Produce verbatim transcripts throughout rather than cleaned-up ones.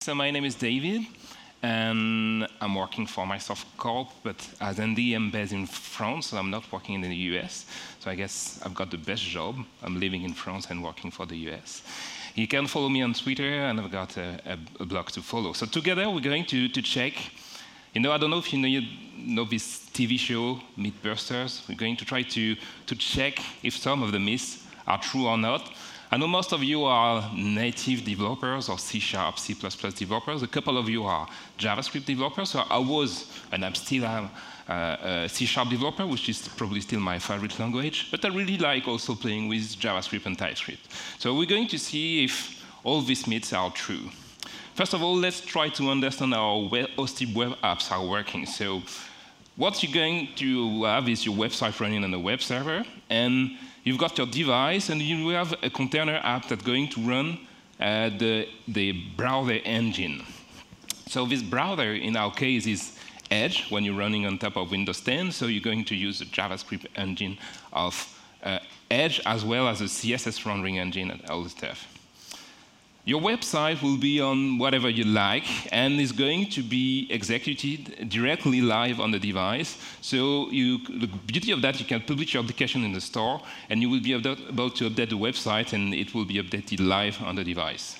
So my name is David, and I'm working for Microsoft Corp, but as N D, I'm based in France, so I'm not working in the U S. So I guess I've got the best job. I'm living in France and working for the U S. You can follow me on Twitter, and I've got a, a, a blog to follow. So together, we're going to, to check. You know, I don't know if you know, you know this T V show, Mythbusters. We're going to try to, to check if some of the myths are true or not. I know most of you are native developers or C Sharp, C plus plus developers. A couple of you are JavaScript developers. So I was, and I'm still am, uh, a C Sharp developer, which is probably still my favorite language. But I really like also playing with JavaScript and TypeScript. So we're going to see if all these myths are true. First of all, let's try to understand how web hosted web apps are working. So what you're going to have is your website running on a web server, and you've got your device, and you have a container app that's going to run uh, the, the browser engine. So this browser, in our case, is Edge when you're running on top of Windows ten, so you're going to use the JavaScript engine of uh, Edge, as well as the C S S rendering engine and all the stuff. Your website will be on whatever you like, and is going to be executed directly live on the device. So you, the beauty of that, you can publish your application in the store, and you will be able to update the website, and it will be updated live on the device.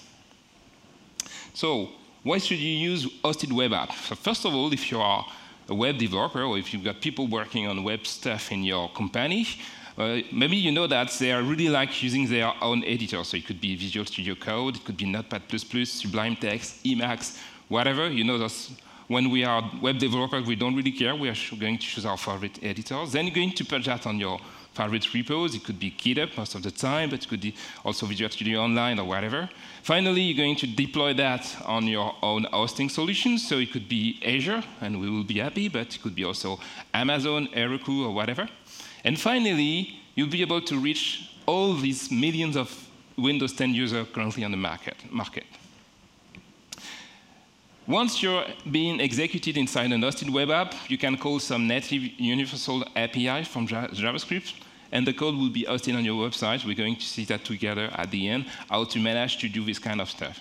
So why should you use hosted web app? So first of all, if you are a web developer, or if you've got people working on web stuff in your company, Uh, maybe you know that they are really like using their own editor. So it could be Visual Studio Code, it could be Notepad plus plus, Sublime Text, Emacs, whatever. You know, that's, when we are web developers, we don't really care. We are going to choose our favorite editors. Then you're going to put that on your favorite repos. It could be GitHub most of the time, but it could be also Visual Studio Online or whatever. Finally, you're going to deploy that on your own hosting solutions. So it could be Azure, and we will be happy, but it could be also Amazon, Heroku, or whatever. And finally, you'll be able to reach all these millions of Windows ten users currently on the market. market. Once you're being executed inside an hosted web app, you can call some native universal A P I from JavaScript, and the code will be hosted on your website. We're going to see that together at the end, how to manage to do this kind of stuff.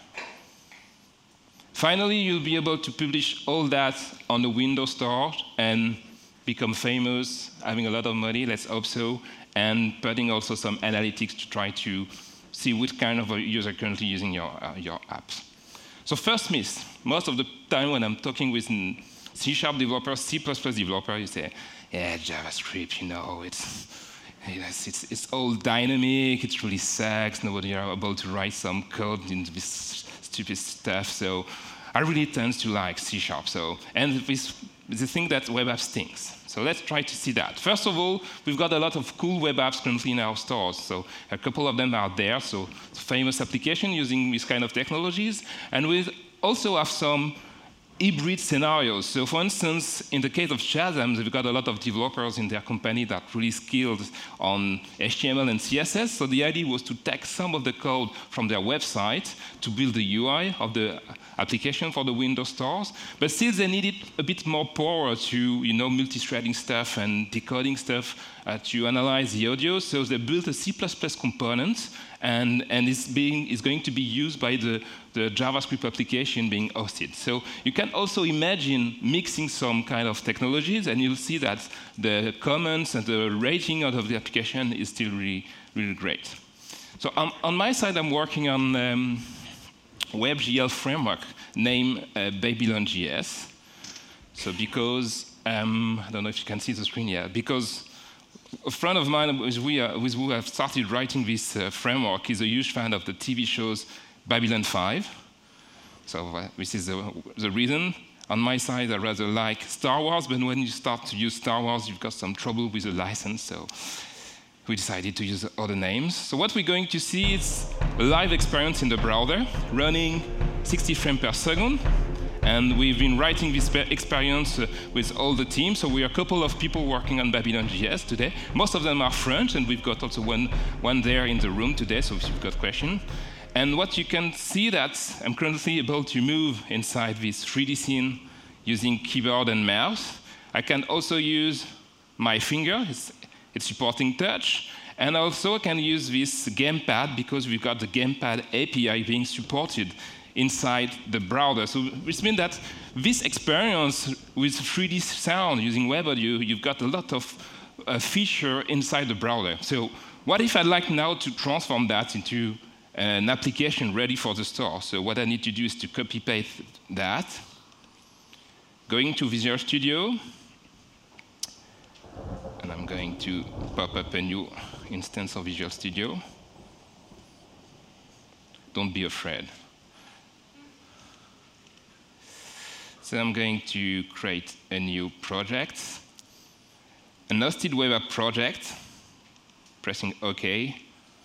Finally, you'll be able to publish all that on the Windows Store and become famous, having a lot of money, let's hope so, and putting also some analytics to try to see which kind of a user currently using your, uh, your apps. So first myth, most of the time when I'm talking with C Sharp developers, C plus plus developers, you say, yeah, JavaScript, you know, it's, it's, it's, it's all dynamic, it really sucks, nobody are able to write some code into this stupid stuff, so I really tend to like C Sharp. So, and this, the thing that web app stinks. So let's try to see that. First of all, we've got a lot of cool web apps currently in our stores. So a couple of them are there. So famous application using these kind of technologies. And we also have some hybrid scenarios. So for instance, in the case of Shazam, they've got a lot of developers in their company that are really skilled on H T M L and C S S. So the idea was to take some of the code from their website to build the U I of the application for the Windows stores, but still they needed a bit more power to, you know, multi-threading stuff and decoding stuff uh, to analyze the audio. So they built a C plus plus component, and, and it's, being, it's going to be used by the, the JavaScript application being hosted. So you can also imagine mixing some kind of technologies, and you'll see that the comments and the rating out of the application is still really, really great. So um, on my side, I'm working on um, WebGL framework named uh, Babylon J S. So because, um, I don't know if you can see the screen here, because a friend of mine with, we, uh, with who have started writing this uh, framework is a huge fan of the T V shows Babylon five. So uh, this is the, the reason. On my side, I rather like Star Wars, but when you start to use Star Wars, you've got some trouble with the license. So we decided to use other names. So what we're going to see is a live experience in the browser, running sixty frames per second. And we've been writing this experience uh, with all the teams. So we are a couple of people working on Babylon J S today. Most of them are French, and we've got also one, one there in the room today, so if you've got questions. And what you can see that I'm currently able to move inside this three D scene using keyboard and mouse. I can also use my finger. It's, It's supporting touch. And also I can use this gamepad because we've got the gamepad A P I being supported inside the browser. So which means that this experience with three D sound using WebAudio, you've got a lot of uh, feature inside the browser. So what if I'd like now to transform that into an application ready for the store? So what I need to do is to copy-paste that, going to Visual Studio, and I'm going to pop up a new instance of Visual Studio. Don't be afraid. So I'm going to create a new project, an hosted web app project, pressing OK.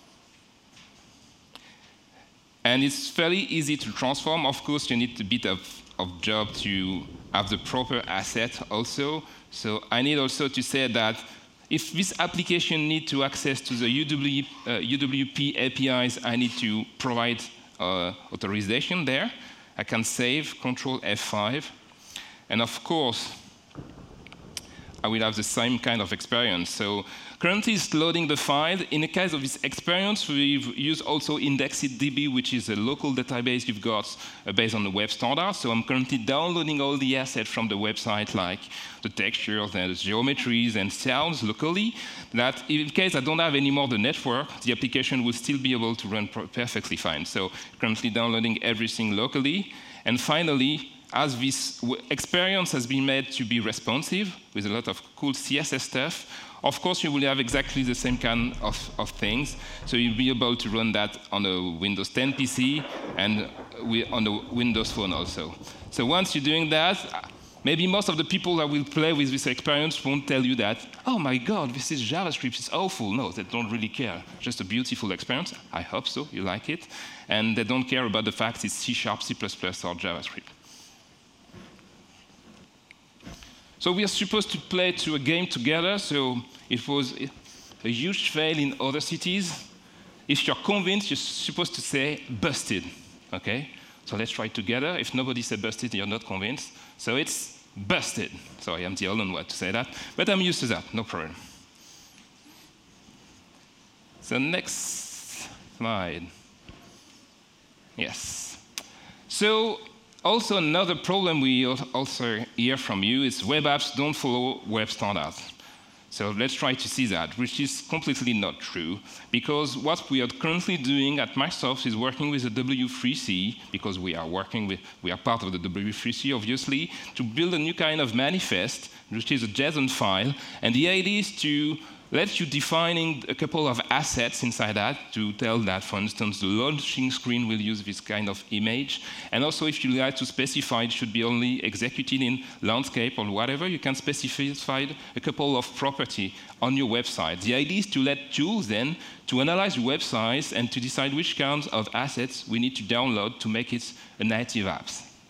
And it's fairly easy to transform. Of course, you need a bit of, of job to have the proper asset also. So I need also to say that if this application needs to access to the U W, uh, U W P A P Is, I need to provide uh, authorization there. I can save, Control F five. And of course, I will have the same kind of experience. So currently it's loading the file. In the case of this experience, we've used also IndexedDB, which is a local database you've got uh, based on the web standard. So I'm currently downloading all the assets from the website, like the textures and the geometries and sounds locally, that in case I don't have anymore the network, the application will still be able to run perfectly fine. So currently downloading everything locally. And finally, as this experience has been made to be responsive with a lot of cool C S S stuff, of course you will have exactly the same kind of, of things. So you'll be able to run that on a Windows ten P C and on the Windows Phone also. So once you're doing that, maybe most of the people that will play with this experience won't tell you that, oh my God, this is JavaScript, it's awful. No, they don't really care. Just a beautiful experience. I hope so, you like it. And they don't care about the fact it's C sharp, C plus plus, or JavaScript. So we are supposed to play to a game together, so it was a huge fail in other cities. If you're convinced, you're supposed to say busted, okay? So let's try together. If nobody said busted, you're not convinced. So it's busted. Sorry, I'm the only one to say that, but I'm used to that, no problem. So next slide. Yes. So also another problem we also hear from you is web apps don't follow web standards. So let's try to see that, which is completely not true, because what we are currently doing at Microsoft is working with the W three C, because we are working with, we are part of the W three C, obviously, to build a new kind of manifest, which is a JSON file, and the idea is to let you defining a couple of assets inside that to tell that, for instance, the launching screen will use this kind of image. And also, if you like to specify it should be only executed in landscape or whatever, you can specify a couple of property on your website. The idea is to let tools then to analyze your websites and to decide which kinds of assets we need to download to make it a native app.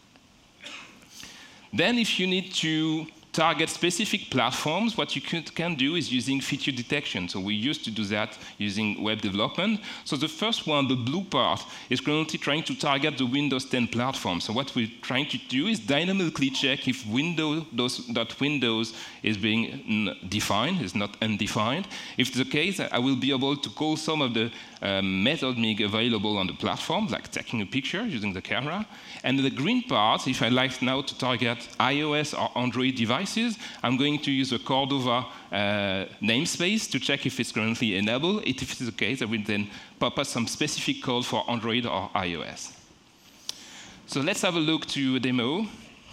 Then if you need to target specific platforms, what you could, can do is using feature detection. So we used to do that using web development. So the first one, the blue part, is currently trying to target the Windows ten platform. So what we're trying to do is dynamically check if Windows, that Windows is being defined, is not undefined. If it's the case, I will be able to call some of the um, methods available on the platform, like taking a picture using the camera. And the green part, if I like now to target iOS or Android devices, I'm going to use a Cordova uh, namespace to check if it's currently enabled. If it's the case, I will then pop up some specific code for Android or iOS. So let's have a look to a demo.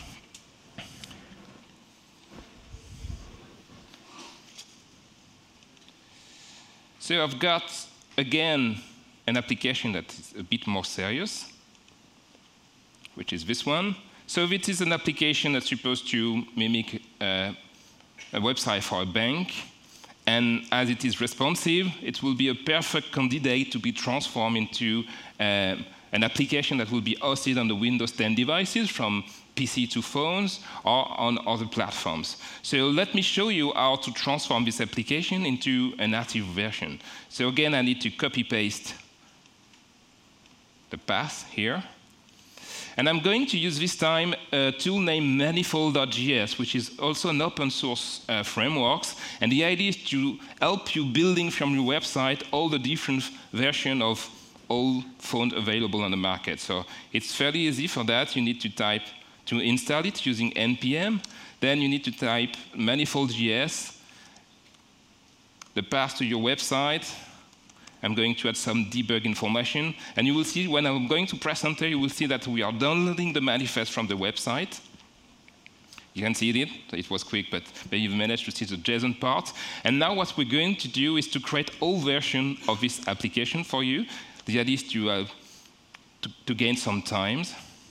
So I've got, again, an application that is a bit more serious, which is this one. So it is an application that's supposed to mimic uh, a website for a bank. And as it is responsive, it will be a perfect candidate to be transformed into uh, an application that will be hosted on the Windows ten devices from P C to phones or on other platforms. So let me show you how to transform this application into a native version. So again, I need to copy-paste the path here. And I'm going to use this time a tool named Manifold dot J S, which is also an open source uh, framework. And the idea is to help you building from your website all the different versions of all phones available on the market. So it's fairly easy for that. You need to type to install it using N P M. Then you need to type manifold J S, the path to your website. I'm going to add some debug information. And you will see when I'm going to press enter, you will see that we are downloading the manifest from the website. You can see it. It was quick, but you've managed to see the JSON part. And now what we're going to do is to create all versions of this application for you. The idea is to, uh, to, to gain some time.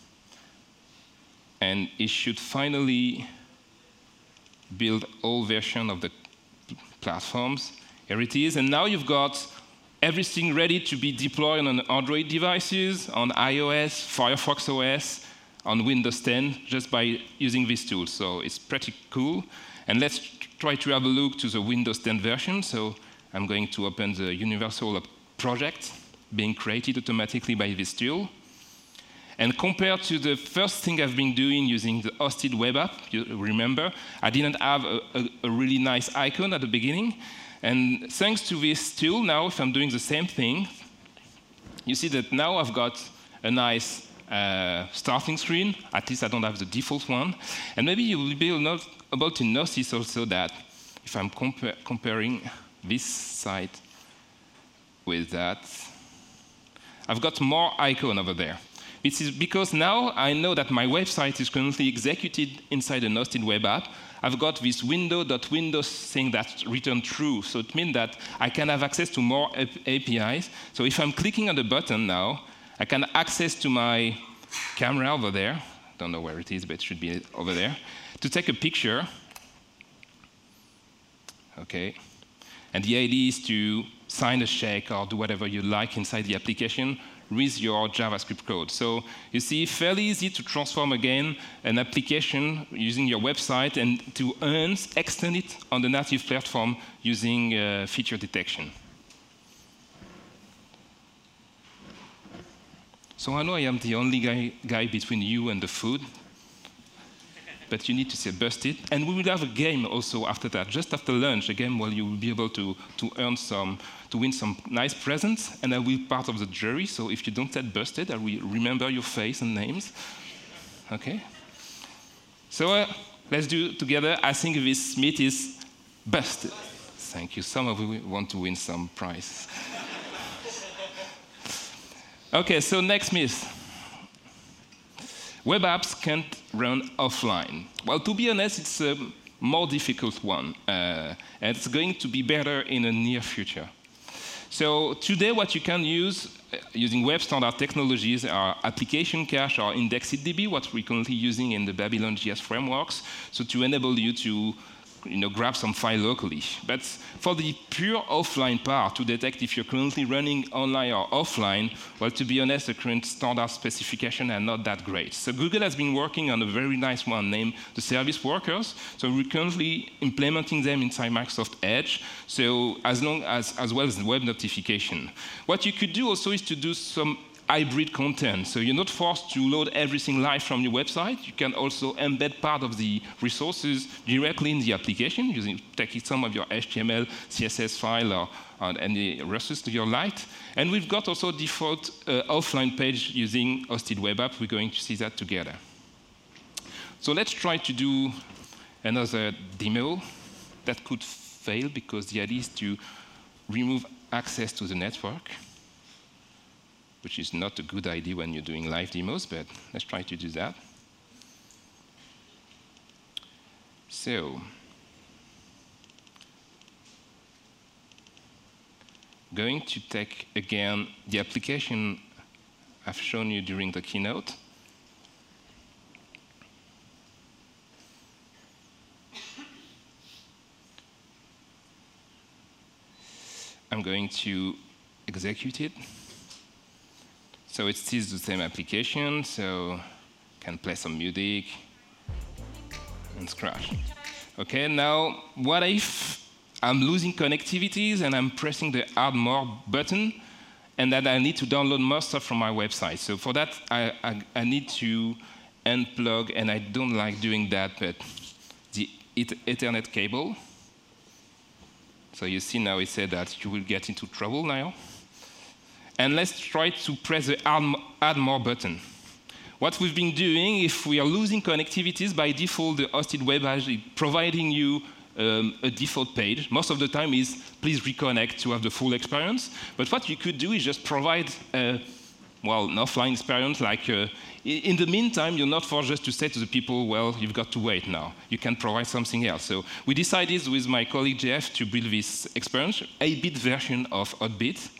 And it should finally build all versions of the platforms. Here it is. And now you've got everything ready to be deployed on Android devices, on iOS, Firefox O S, on Windows ten, just by using this tool. So it's pretty cool. And let's try to have a look to the Windows ten version. So I'm going to open the Universal project being created automatically by this tool. And compared to the first thing I've been doing using the hosted web app, you remember, I didn't have a, a, a really nice icon at the beginning. And thanks to this tool, now if I'm doing the same thing, you see that now I've got a nice uh, starting screen. At least I don't have the default one. And maybe you will be able to notice also that if I'm compa comparing this site with that, I've got more icon over there. This is because now I know that my website is currently executed inside an hosted web app. I've got this window.windows thing that's returned true. So it means that I can have access to more A P Is. So if I'm clicking on the button now, I can access to my camera over there. I don't know where it is, but it should be over there. To take a picture. OK. And the idea is to sign a check or do whatever you like inside the application with your JavaScript code. So you see, fairly easy to transform again an application using your website and to extend it on the native platform using uh, feature detection. So I know I am the only guy, guy between you and the food, but you need to say busted. And we will have a game also after that, just after lunch, a game where you will be able to, to earn some, to win some nice presents, and I will be part of the jury, so if you don't get busted, I will remember your face and names. Okay? So uh, let's do it together. I think this meat is busted. Thank you. Some of you want to win some prize. Okay, so next myth. Web apps can't run offline. Well, to be honest, it's a more difficult one, uh, and it's going to be better in the near future. So today, what you can use uh, using web standard technologies are application cache or IndexedDB, what we're currently using in the Babylon J S frameworks, so to enable you to you know, grab some file locally. But for the pure offline part, to detect if you're currently running online or offline, well, to be honest, the current standard specifications are not that great. So Google has been working on a very nice one named the service workers. So we're currently implementing them inside Microsoft Edge, so as long as, as well as the web notification. What you could do also is to do some hybrid content. So you're not forced to load everything live from your website. You can also embed part of the resources directly in the application, using taking some of your H T M L, C S S file, or, or any resources to your light. And we've got also default uh, offline page using hosted web app. We're going to see that together. So let's try to do another demo that could fail because the idea is to remove access to the network, which is not a good idea when you're doing live demos, but let's try to do that. So, going to take, again, the application I've shown you during the keynote. I'm going to execute it. So it still the same application, so can play some music and scratch. Okay, now what if I'm losing connectivities and I'm pressing the add more button and that I need to download more stuff from my website? So for that, I, I, I need to unplug, and I don't like doing that, but the Ethernet cable. So you see now it said that you will get into trouble now. and let's try to press the add more button. What we've been doing, if we are losing connectivities, by default, the hosted web app is providing you um, a default page. Most of the time is, please reconnect to have the full experience. But what you could do is just provide, uh, well, an offline experience. Like, uh, in the meantime, you're not forced just to say to the people, well, you've got to wait now. You can provide something else. So we decided with my colleague Jeff to build this experience, eight bit version of Hotbit.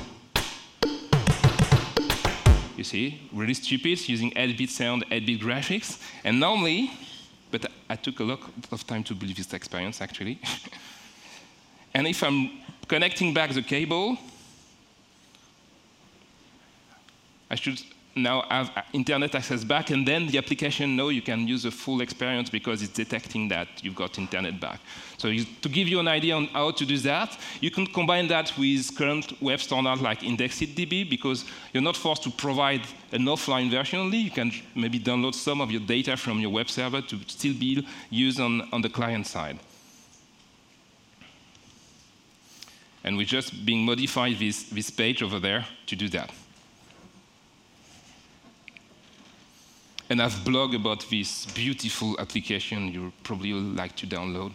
You see, really stupid, using eight bit sound, eight bit graphics. And normally, but I took a lot of time to build this experience, actually. And if I'm connecting back the cable, I should now have internet access back, and then the application knows you can use the full experience because it's detecting that you've got internet back. So you, to give you an idea on how to do that, you can combine that with current web standards like IndexedDB, because you're not forced to provide an offline version only. You can maybe download some of your data from your web server to still be used on, on the client side. And we're just being modified this, this page over there to do that. And I've blogged about this beautiful application you probably will like to download.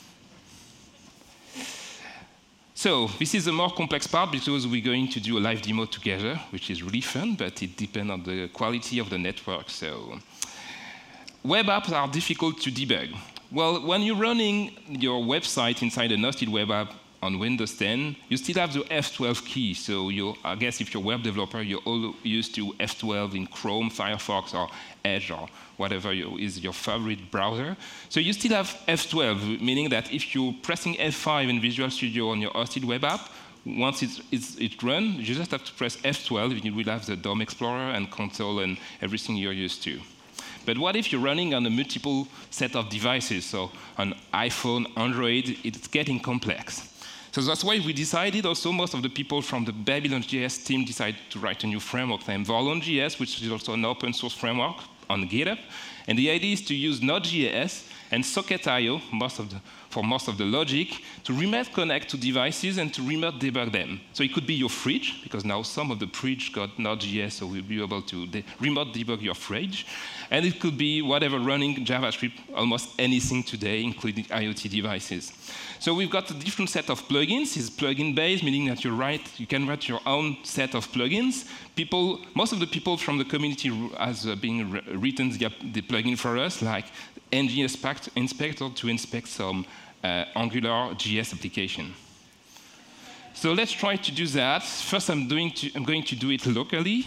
So this is a more complex part because we're going to do a live demo together, which is really fun, but it depends on the quality of the network. So web apps are difficult to debug. Well, when you're running your website inside a hosted web app on Windows ten, you still have the F twelve key. So you, I guess if you're a web developer, you're all used to F twelve in Chrome, Firefox, or Edge, or whatever you, is your favorite browser. So you still have F twelve, meaning that if you're pressing F five in Visual Studio on your hosted web app, once it's, it's, it runs, you just have to press F twelve, and you will have the D O M Explorer and console and everything you're used to. But what if you're running on a multiple set of devices? So on iPhone, Android, it's getting complex. So that's why we decided also, most of the people from the Babylon J S team decided to write a new framework named Vorlon J S, which is also an open source framework on GitHub. And the idea is to use Node.js and Socket dot I O most of the, for most of the logic to remote connect to devices and to remote debug them. So it could be your fridge, because now some of the fridge got Node.js, so we'll be able to de remote debug your fridge. And it could be whatever running JavaScript, almost anything today, including IoT devices. So we've got a different set of plugins. It's plugin-based, meaning that you write, you can write your own set of plugins. People, most of the people from the community has uh, been written the, the plugin for us, like N G Inspector to inspect some uh, Angular J S application. So let's try to do that. First, I'm, doing to, I'm going to do it locally.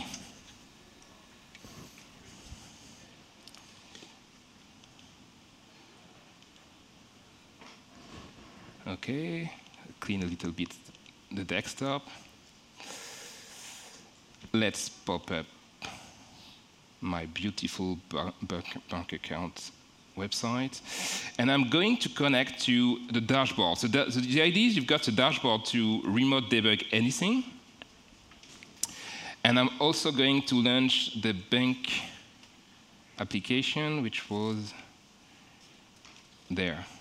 Okay, clean a little bit the desktop. Let's pop up my beautiful bank account website. And I'm going to connect to the dashboard. So the, the idea is you've got a dashboard to remote debug anything. And I'm also going to launch the bank application, which was there.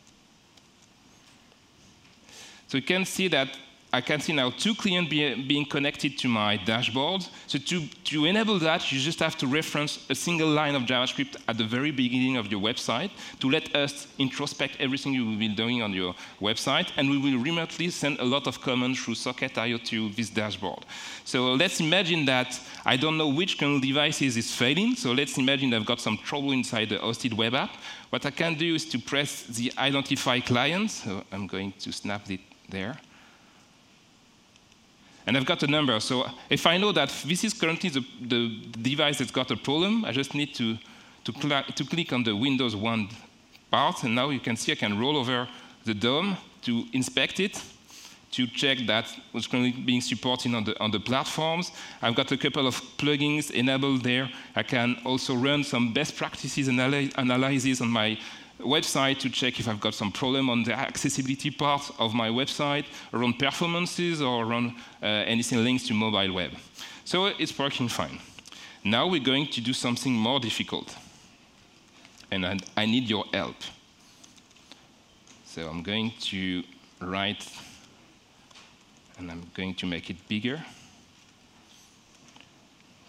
So you can see that I can see now two clients be, being connected to my dashboard. So to, to enable that, you just have to reference a single line of JavaScript at the very beginning of your website to let us introspect everything you will be doing on your website, and we will remotely send a lot of commands through Socket dot I O to this dashboard. So let's imagine that I don't know which kernel devices is failing, so let's imagine I've got some trouble inside the hosted web app. What I can do is to press the identify client, so I'm going to snap it there. And I've got a number. So if I know that this is currently the, the device that's got a problem, I just need to, to, cl to click on the Windows one part. And now you can see I can roll over the D O M to inspect it, to check that what's currently being supported on the, on the platforms. I've got a couple of plugins enabled there. I can also run some best practices analy analysis on my website to check if I've got some problem on the accessibility part of my website, around performances, or around uh, anything links to mobile web. So it's working fine. Now we're going to do something more difficult. And I, I need your help. So I'm going to write, and I'm going to make it bigger.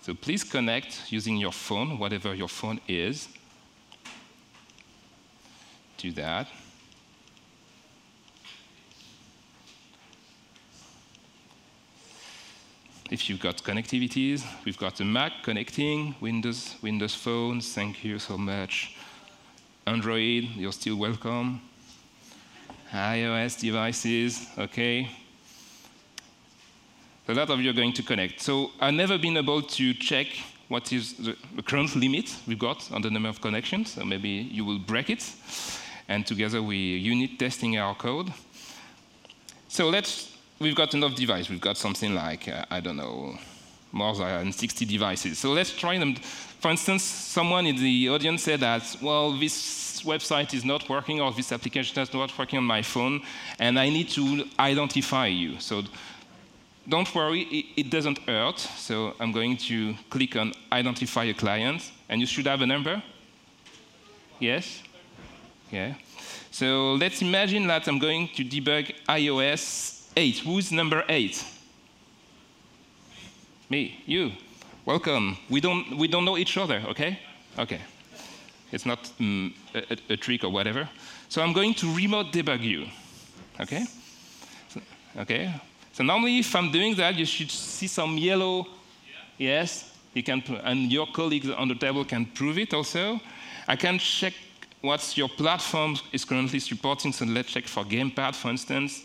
So please connect using your phone, whatever your phone is. Do that. If you've got connectivities, we've got a Mac connecting, Windows, Windows phones, thank you so much. Android, you're still welcome. iOS devices, okay. A lot of you are going to connect. So I've never been able to check what is the, the current limit we've got on the number of connections, so maybe you will break it. And together we unit testing our code. So let's, we've got enough devices. We've got something like, uh, I don't know, more than sixty devices. So let's try them. For instance, someone in the audience said that, well, this website is not working or this application is not working on my phone, and I need to identify you. So don't worry, it, it doesn't hurt. So I'm going to click on identify a client, and you should have a number. Yes? Yeah. So let's imagine that I'm going to debug i O S eight. Who's number eight? Me, you. Welcome. We don't, we don't know each other, okay? Okay. It's not um, a, a trick or whatever. So I'm going to remote debug you, okay? So, okay. So normally if I'm doing that, you should see some yellow, yeah. Yes, you can, and your colleagues on the table can prove it also. I can check what your platform is currently supporting, so let's check for Gamepad, for instance.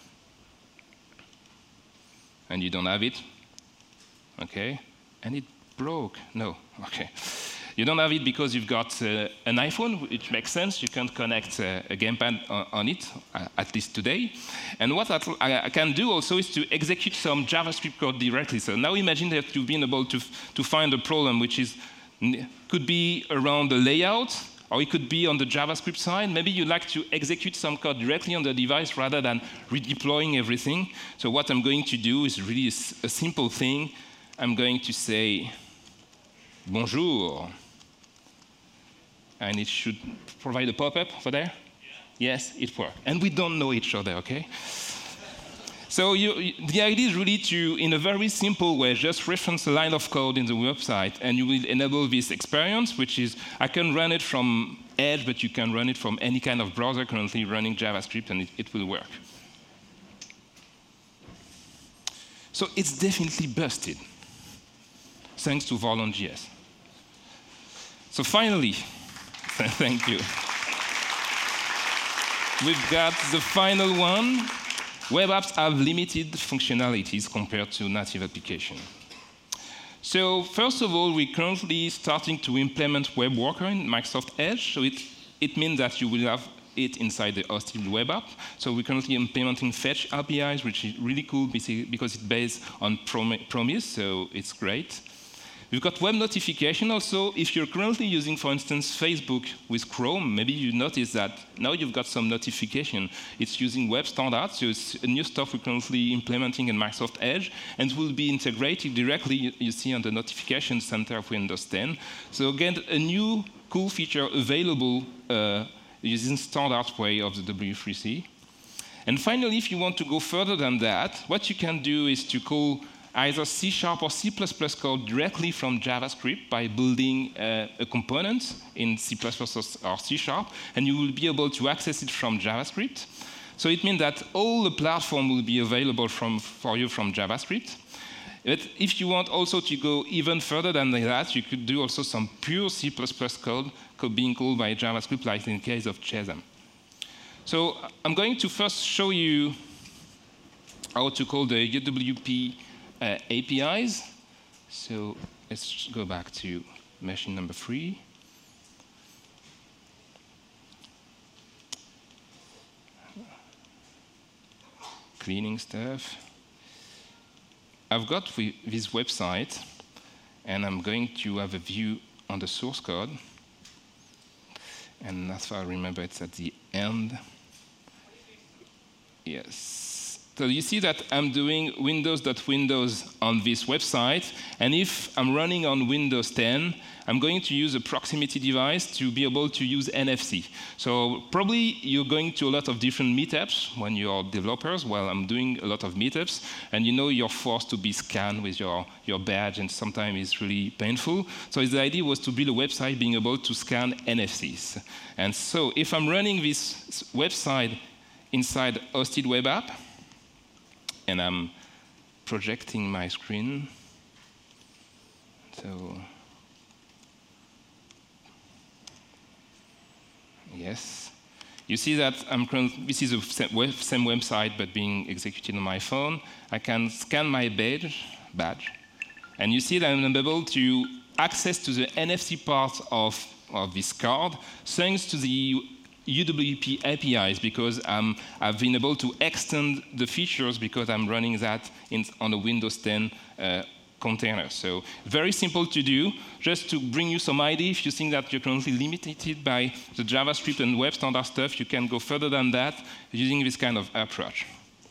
And you don't have it, okay? And it broke, no, okay. You don't have it because you've got uh, an iPhone, which makes sense. You can't connect uh, a gamepad on, on it, uh, at least today. And what I, I can do also is to execute some JavaScript code directly. So now imagine that you've been able to, to find a problem which is, could be around the layout, or it could be on the JavaScript side. Maybe you like to execute some code directly on the device rather than redeploying everything. So what I'm going to do is really a, a simple thing. I'm going to say, bonjour. And it should provide a pop-up for there? Yeah. Yes, it worked. And we don't know each other, okay? So you, the idea is really to, in a very simple way, just reference a line of code in the website, and you will enable this experience, which is, I can run it from Edge, but you can run it from any kind of browser currently running JavaScript, and it, it will work. So it's definitely busted, thanks to Vorlon.js. So finally, thank you. We've got the final one. Web apps have limited functionalities compared to native application. So first of all, we're currently starting to implement Web Worker in Microsoft Edge. So it, it means that you will have it inside the hosted web app. So we're currently implementing Fetch A P Is, which is really cool because it's based on Promise, so it's great. We've got web notification also. If you're currently using, for instance, Facebook with Chrome, maybe you notice that now you've got some notification. It's using web standards, so it's a new stuff we're currently implementing in Microsoft Edge, and will be integrated directly, you, you see, on the notification center of Windows ten. So again, a new cool feature available uh, using standard way of the W three C. And finally, if you want to go further than that, what you can do is to call either C sharp or C plus plus code directly from JavaScript by building uh, a component in C plus plus or C sharp, and you will be able to access it from JavaScript. So it means that all the platform will be available from, for you from JavaScript. But if you want also to go even further than that, you could do also some pure C plus plus code, code being called by JavaScript, like in the case of Chasm. So I'm going to first show you how to call the U W P Uh, A P Is. So let's go back to machine number three. Cleaning stuff. I've got this website, and I'm going to have a view on the source code. And as far as I remember, it's at the end. Yes. So you see that I'm doing Windows.Windows on this website, and if I'm running on Windows ten, I'm going to use a proximity device to be able to use N F C. So probably you're going to a lot of different meetups when you're developers. Well, I'm doing a lot of meetups, and you know you're forced to be scanned with your, your badge, and sometimes it's really painful. So the idea was to build a website being able to scan N F Cs. And so if I'm running this website inside hosted web app, and I'm projecting my screen. So, yes. You see that I'm this is the same website, but being executed on my phone. I can scan my badge, badge, and you see that I'm able to access to the N F C part of, of this card, thanks to the U W P A P Is, because um, I've been able to extend the features because I'm running that in, on a Windows ten uh, container. So very simple to do. Just to bring you some idea, if you think that you're currently limited by the JavaScript and web standard stuff, you can go further than that using this kind of approach.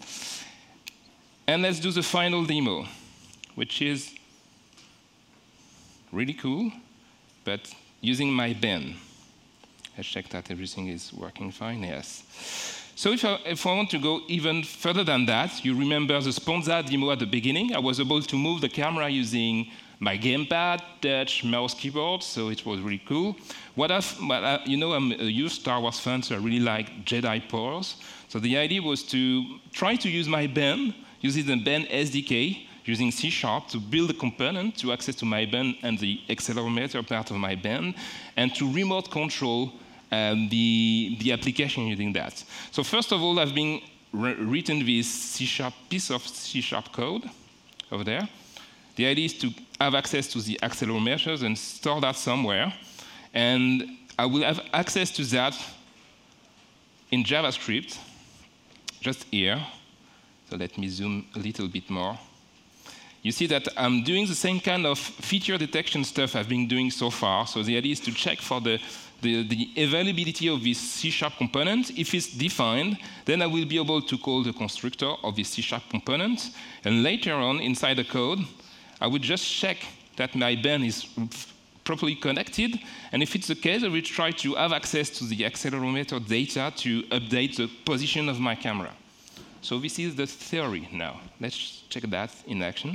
And let's do the final demo, which is really cool, but using my Ben. Let's check that everything is working fine, yes. So if I, if I want to go even further than that, you remember the Sponza demo at the beginning. I was able to move the camera using my gamepad, touch, mouse, keyboard, so it was really cool. What I've, well, I, you know, I'm a huge Star Wars fan, so I really like Jedi powers. So the idea was to try to use my Ben, using the Ben S D K, using C Sharp to build a component to access to my Ben and the accelerometer part of my Ben, and to remote control um, the, the application using that. So first of all, I've been written this C Sharp piece of C Sharp code over there. The idea is to have access to the accelerometers and store that somewhere. And I will have access to that in JavaScript, just here. So let me zoom a little bit more. You see that I'm doing the same kind of feature detection stuff I've been doing so far. So the idea is to check for the, the, the availability of this C Sharp component. If it's defined, then I will be able to call the constructor of this C Sharp component. And later on, inside the code, I would just check that my Ben is properly connected. And if it's the case, I will try to have access to the accelerometer data to update the position of my camera. So this is the theory now. Let's check that in action.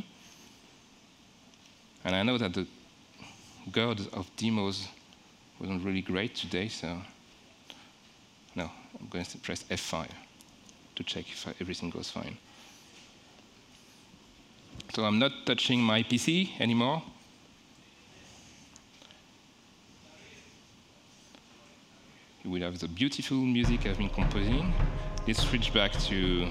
And I know that the god of demos wasn't really great today, so no, I'm going to press F five to check if everything goes fine. So I'm not touching my P C anymore. You will have the beautiful music I've been composing. Let's switch back to...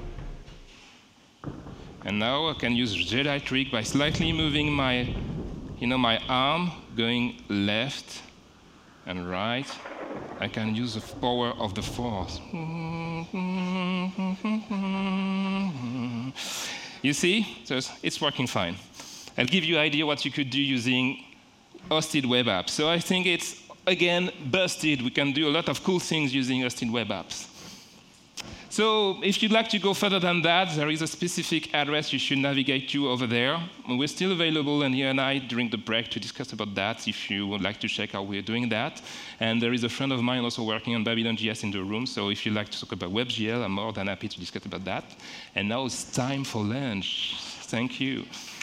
And now I can use Jedi trick by slightly moving my, you know, my arm, going left and right. I can use the power of the Force. You see? So it's working fine. I'll give you an idea what you could do using hosted web apps. So I think it's, again, busted. We can do a lot of cool things using hosted web apps. So if you'd like to go further than that, there is a specific address you should navigate to over there. We're still available, and here and I, during the break, to discuss about that, if you would like to check how we're doing that. And there is a friend of mine also working on Babylon J S in the room, so if you'd like to talk about WebGL, I'm more than happy to discuss about that. And now it's time for lunch. Thank you.